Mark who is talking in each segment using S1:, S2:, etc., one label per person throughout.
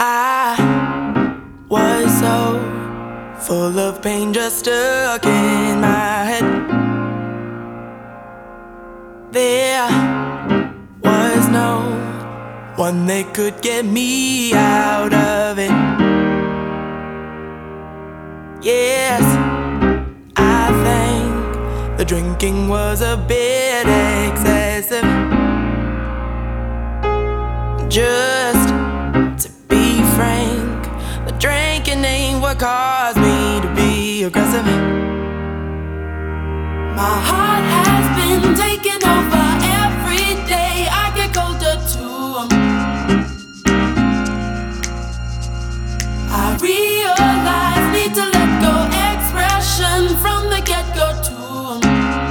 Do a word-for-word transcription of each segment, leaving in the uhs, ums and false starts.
S1: I was so full of pain, just stuck in my head. There was no one that could get me out of it. Yes, I think the drinking was a bit excessive. Just to be frank, the drinking ain't what caused me to be aggressive.
S2: My heart has been taken over every day. I get colder to 'em. I realize need to let go expression from the get-go to 'em.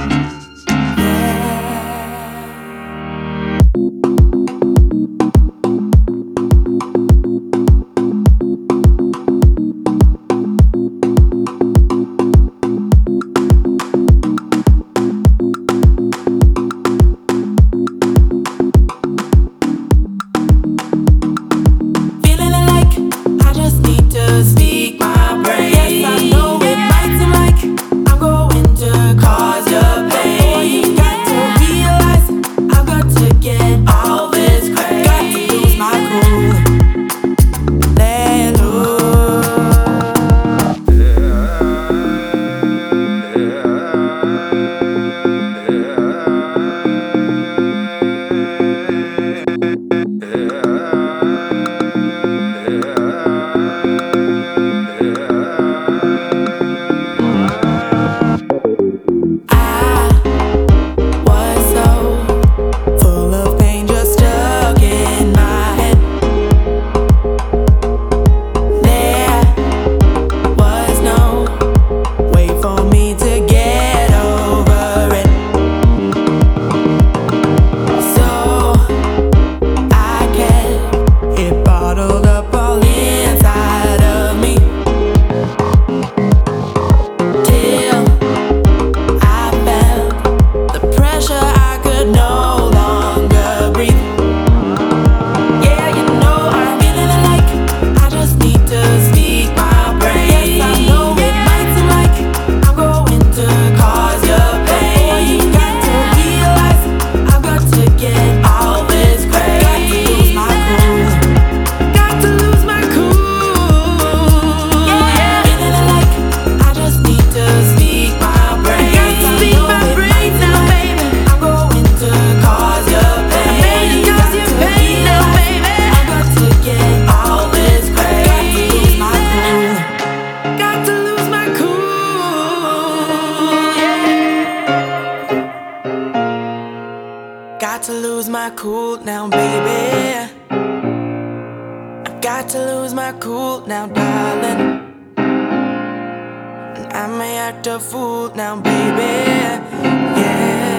S2: Speak my brain. Yes, I know it might seem like I'm going to cause your pain. You got to realize I've got to get all this crazy. Got to lose my cool. Let Got to lose my cool now, baby. I've got to lose my cool now, darling. And I may act a fool now, baby. Yeah.